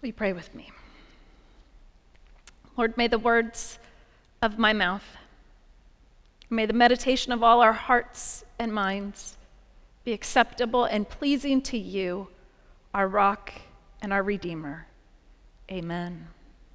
Will you pray with me? Lord, may the words of my mouth, may the meditation of all our hearts and minds be acceptable and pleasing to you, our rock and our Redeemer. Amen.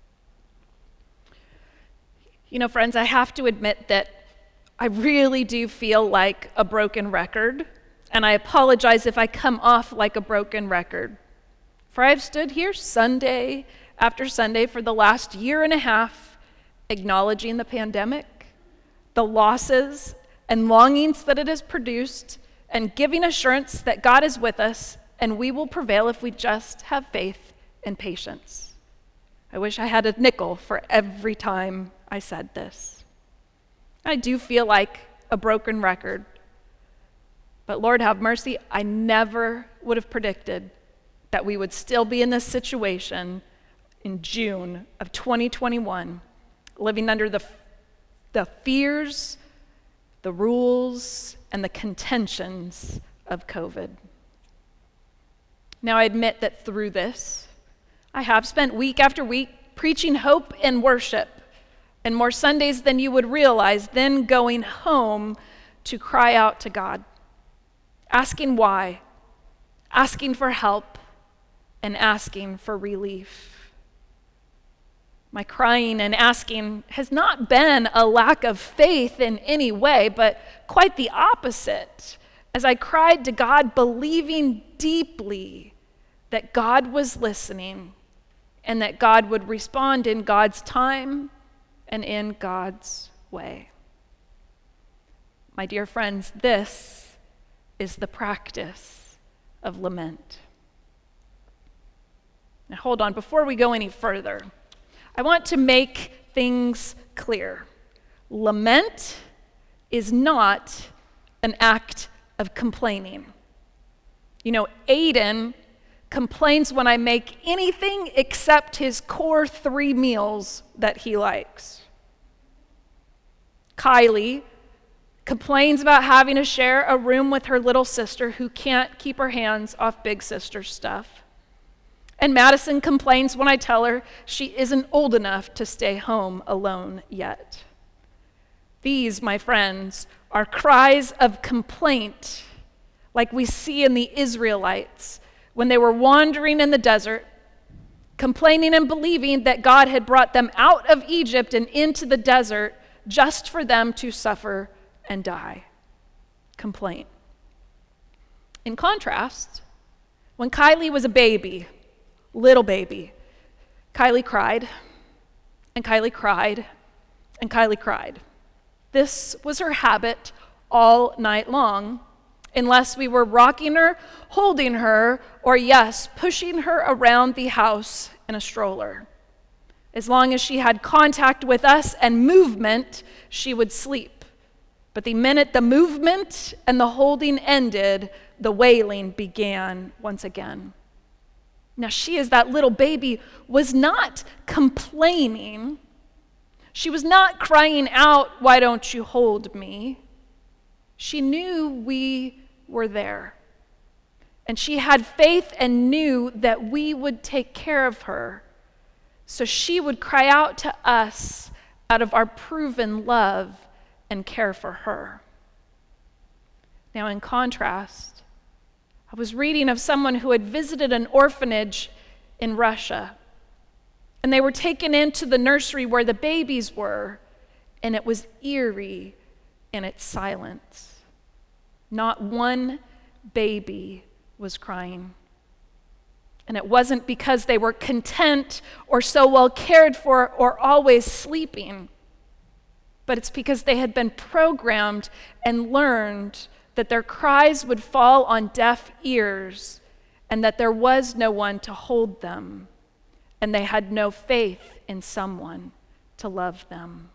You know, friends, I have to admit that I really do feel like a broken record, and I apologize if I come off like a broken record. For I've stood here Sunday after Sunday for the last year and a half, acknowledging the pandemic, the losses and longings that it has produced, and giving assurance that God is with us and we will prevail if we just have faith and patience. I wish I had a nickel for every time I said this. I do feel like a broken record, but Lord have mercy, I never would have predicted that we would still be in this situation in June of 2021, living under the fears, the rules, and the contentions of COVID. Now, I admit that through this, I have spent week after week preaching hope and worship, and more Sundays than you would realize, then going home to cry out to God, asking why, asking for help, and asking for relief. My crying and asking has not been a lack of faith in any way, but quite the opposite, as I cried to God, believing deeply that God was listening and that God would respond in God's time and in God's way. My dear friends, this is the practice of lament. Now hold on, before we go any further, I want to make things clear. Lament is not an act of complaining. You know, Aiden complains when I make anything except his core 3 meals that he likes. Kylie complains about having to share a room with her little sister who can't keep her hands off big sister's stuff. And Madison complains when I tell her she isn't old enough to stay home alone yet. These, my friends, are cries of complaint, like we see in the Israelites when they were wandering in the desert, complaining and believing that God had brought them out of Egypt and into the desert just for them to suffer and die. Complaint. In contrast, when Kylie was a baby, little baby, Kylie cried, and Kylie cried, and Kylie cried. This was her habit all night long, unless we were rocking her, holding her, or yes, pushing her around the house in a stroller. As long as she had contact with us and movement, she would sleep. But the minute the movement and the holding ended, the wailing began once again. Now she, as that little baby, was not complaining. She was not crying out, "Why don't you hold me?" She knew we were there. And she had faith and knew that we would take care of her. So she would cry out to us out of our proven love and care for her. Now, in contrast, I was reading of someone who had visited an orphanage in Russia, and they were taken into the nursery where the babies were, and it was eerie in its silence. Not one baby was crying. And it wasn't because they were content or so well cared for or always sleeping, but it's because they had been programmed and learned that their cries would fall on deaf ears and that there was no one to hold them, and they had no faith in someone to love them.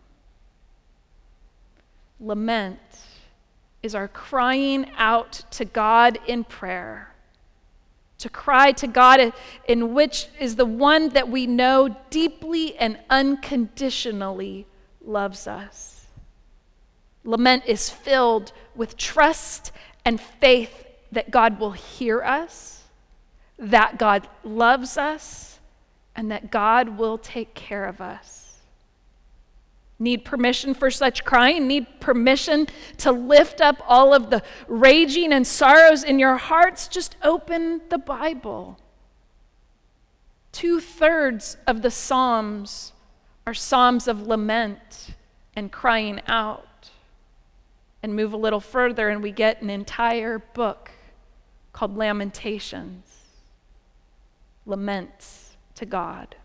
Lament is our crying out to God in prayer, to cry to God in which is the one that we know deeply and unconditionally loves us. Lament is filled with trust and faith that God will hear us, that God loves us, and that God will take care of us. Need permission for such crying? Need permission to lift up all of the raging and sorrows in your hearts? Just open the Bible. 2/3 of the Psalms are Psalms of lament and crying out. And move a little further, and we get an entire book called Lamentations, laments to God.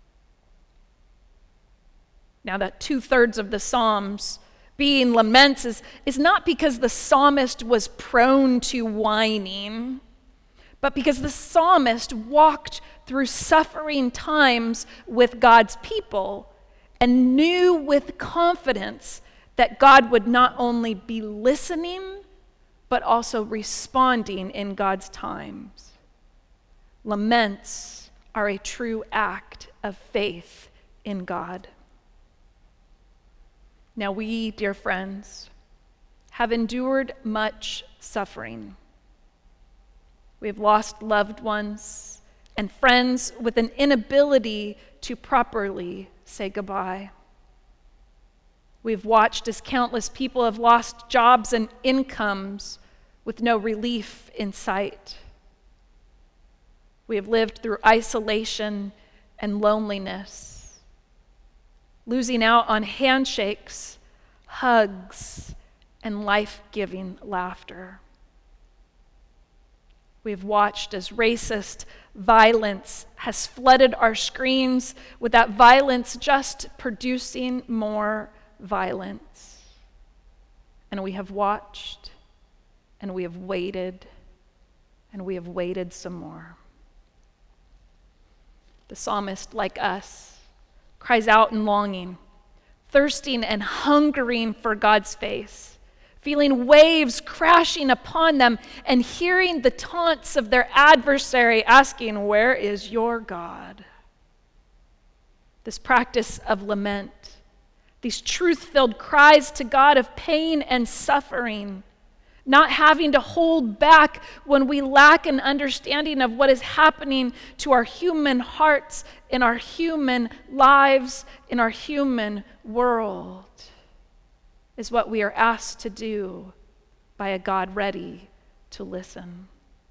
Now, that 2/3 of the Psalms being laments is not because the psalmist was prone to whining, but because the psalmist walked through suffering times with God's people and knew with confidence that God would not only be listening, but also responding in God's times. Laments are a true act of faith in God. Now we, dear friends, have endured much suffering. We have lost loved ones and friends with an inability to properly say goodbye. We've watched as countless people have lost jobs and incomes with no relief in sight. We have lived through isolation and loneliness, losing out on handshakes, hugs, and life-giving laughter. We have watched as racist violence has flooded our screens, with that violence just producing more violence. And we have watched, and we have waited, and we have waited some more. The psalmist, like us, cries out in longing, thirsting and hungering for God's face, feeling waves crashing upon them and hearing the taunts of their adversary asking, "Where is your God?" This practice of lament, these truth-filled cries to God of pain and suffering, not having to hold back when we lack an understanding of what is happening to our human hearts, in our human lives, in our human world, is what we are asked to do by a God ready to listen.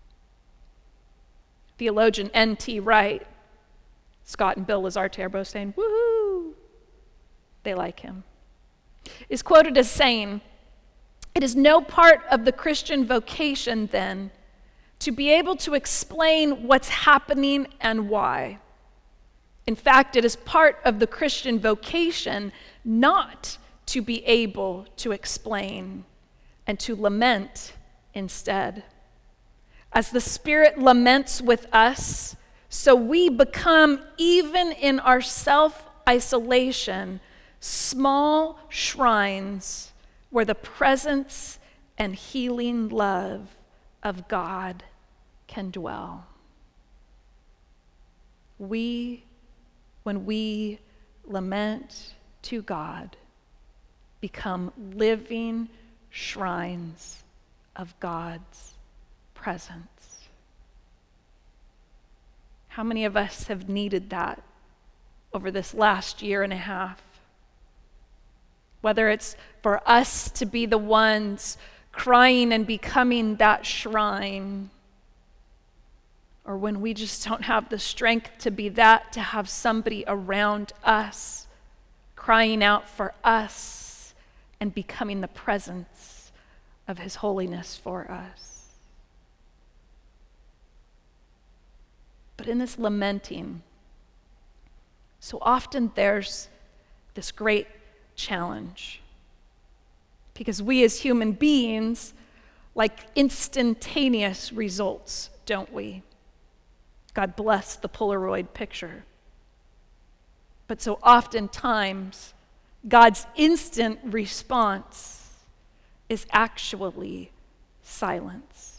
Theologian N.T. Wright, Scott and Bill Lazarte are both saying, "Woohoo!" They like him, is quoted as saying, "It is no part of the Christian vocation, then, to be able to explain what's happening and why. In fact, it is part of the Christian vocation not to be able to explain and to lament instead. As the Spirit laments with us, so we become, even in our self-isolation, small shrines where the presence and healing love of God can dwell." When we lament to God, become living shrines of God's presence. How many of us have needed that over this last year and a half? Whether it's for us to be the ones crying and becoming that shrine, or when we just don't have the strength to be that, to have somebody around us crying out for us and becoming the presence of His holiness for us. But in this lamenting, so often there's this great challenge, because we as human beings like instantaneous results, don't we? God bless the Polaroid picture. But so oftentimes, God's instant response is actually silence.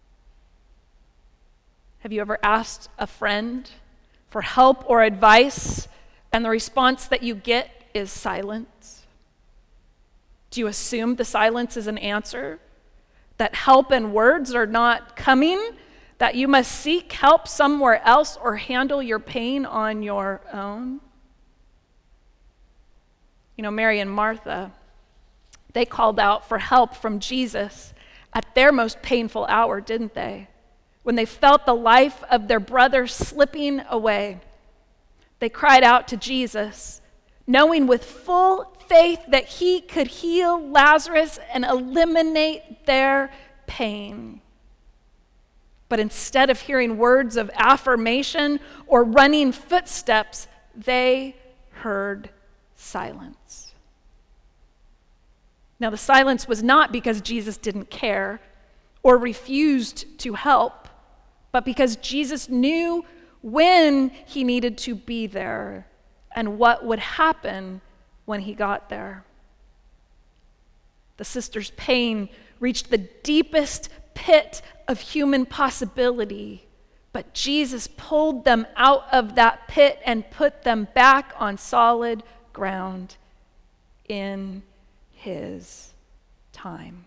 Have you ever asked a friend for help or advice, and the response that you get is silence? Do you assume the silence is an answer? That help and words are not coming? that you must seek help somewhere else or handle your pain on your own? You know, Mary and Martha, they called out for help from Jesus at their most painful hour, didn't they? When they felt the life of their brother slipping away, they cried out to Jesus, knowing with full faith that he could heal Lazarus and eliminate their pain. But instead of hearing words of affirmation or running footsteps, they heard silence. Now, the silence was not because Jesus didn't care or refused to help, but because Jesus knew when he needed to be there and what would happen when he got there. The sisters' pain reached the deepest pit of human possibility, but Jesus pulled them out of that pit and put them back on solid ground in his time.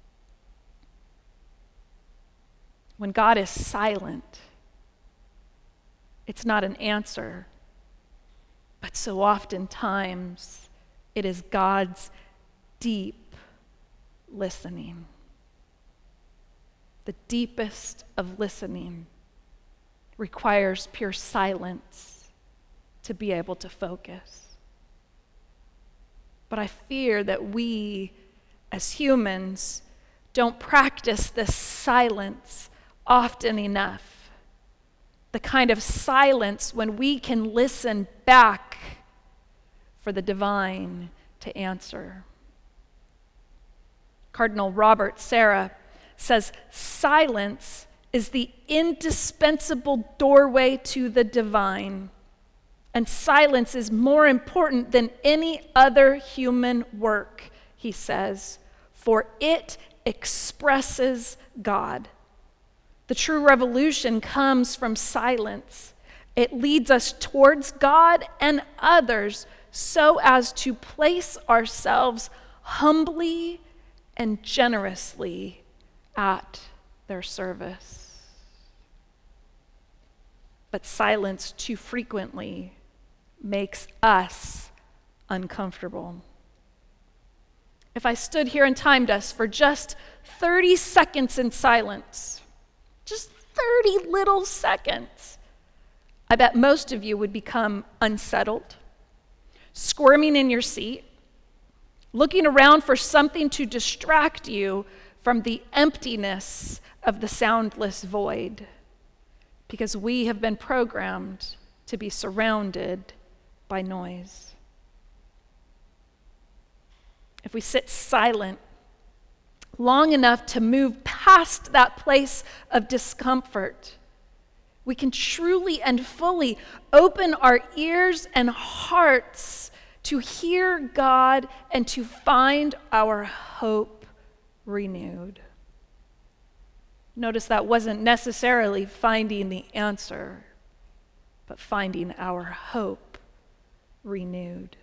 When God is silent, it's not an answer, but so oftentimes it is God's deep listening. The deepest of listening requires pure silence to be able to focus. But I fear that we, as humans, don't practice this silence often enough. The kind of silence when we can listen back for the divine to answer. Cardinal Robert Sarah says, silence is the indispensable doorway to the divine, and silence is more important than any other human work, he says, for it expresses God. The true revolution comes from silence. It leads us towards God and others so as to place ourselves humbly and generously at their service. But silence too frequently makes us uncomfortable. If I stood here and timed us for just 30 seconds in silence, just 30 little seconds, I bet most of you would become unsettled, squirming in your seat, looking around for something to distract you from the emptiness of the soundless void, because we have been programmed to be surrounded by noise. If we sit silent long enough to move past that place of discomfort, we can truly and fully open our ears and hearts to hear God and to find our hope renewed. Notice that wasn't necessarily finding the answer, but finding our hope renewed.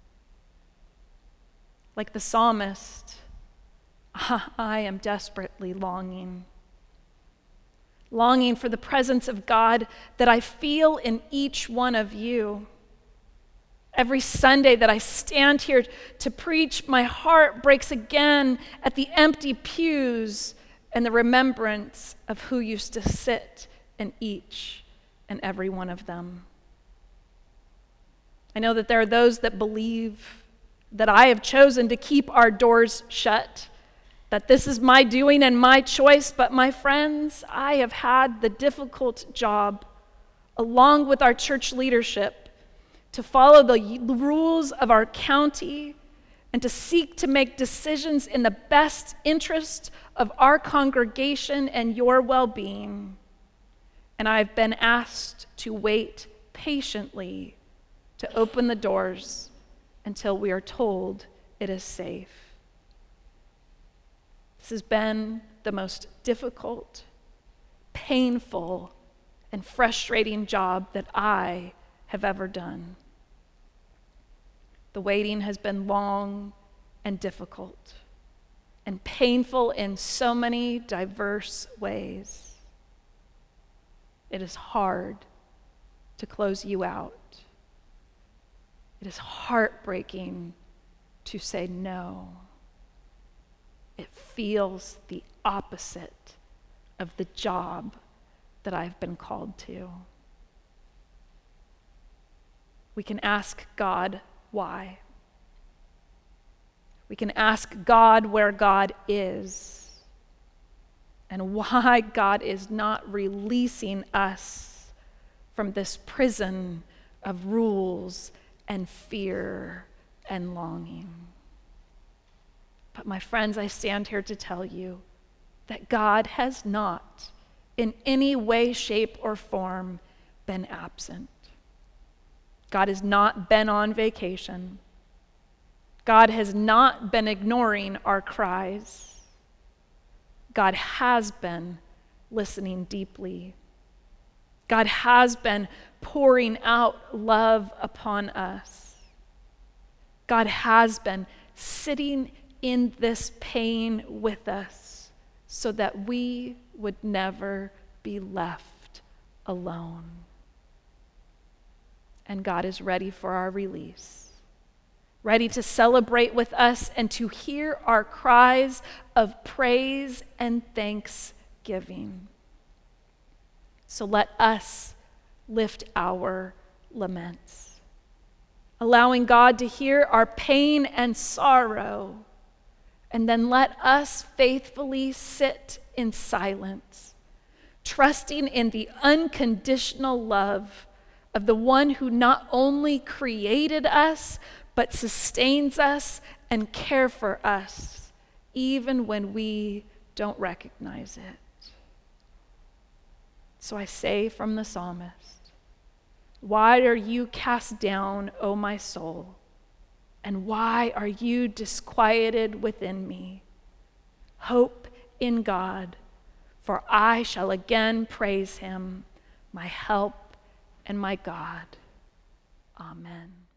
Like the psalmist, I am desperately longing for the presence of God that I feel in each one of you. Every Sunday that I stand here to preach, my heart breaks again at the empty pews and the remembrance of who used to sit in each and every one of them. I know that there are those that believe that I have chosen to keep our doors shut, that this is my doing and my choice, but my friends, I have had the difficult job, along with our church leadership, to follow the rules of our county and to seek to make decisions in the best interest of our congregation and your well-being. And I've been asked to wait patiently to open the doors until we are told it is safe. This has been the most difficult, painful, and frustrating job that I have ever done. The waiting has been long and difficult and painful in so many diverse ways. It is hard to close you out. It is heartbreaking to say no. It feels the opposite of the job that I've been called to. We can ask God why. We can ask God where God is and why God is not releasing us from this prison of rules and fear and longing. But my friends, I stand here to tell you that God has not, in any way, shape, or form, been absent. God has not been on vacation. God has not been ignoring our cries. God has been listening deeply. God has been pouring out love upon us. God has been sitting in this pain with us so that we would never be left alone. And God is ready for our release, ready to celebrate with us and to hear our cries of praise and thanksgiving. So let us lift our laments, allowing God to hear our pain and sorrow, and then let us faithfully sit in silence, trusting in the unconditional love of the one who not only created us, but sustains us and cares for us, even when we don't recognize it. So I say from the psalmist, why are you cast down, O my soul? And why are you disquieted within me? Hope in God, for I shall again praise him, my help and my God. Amen.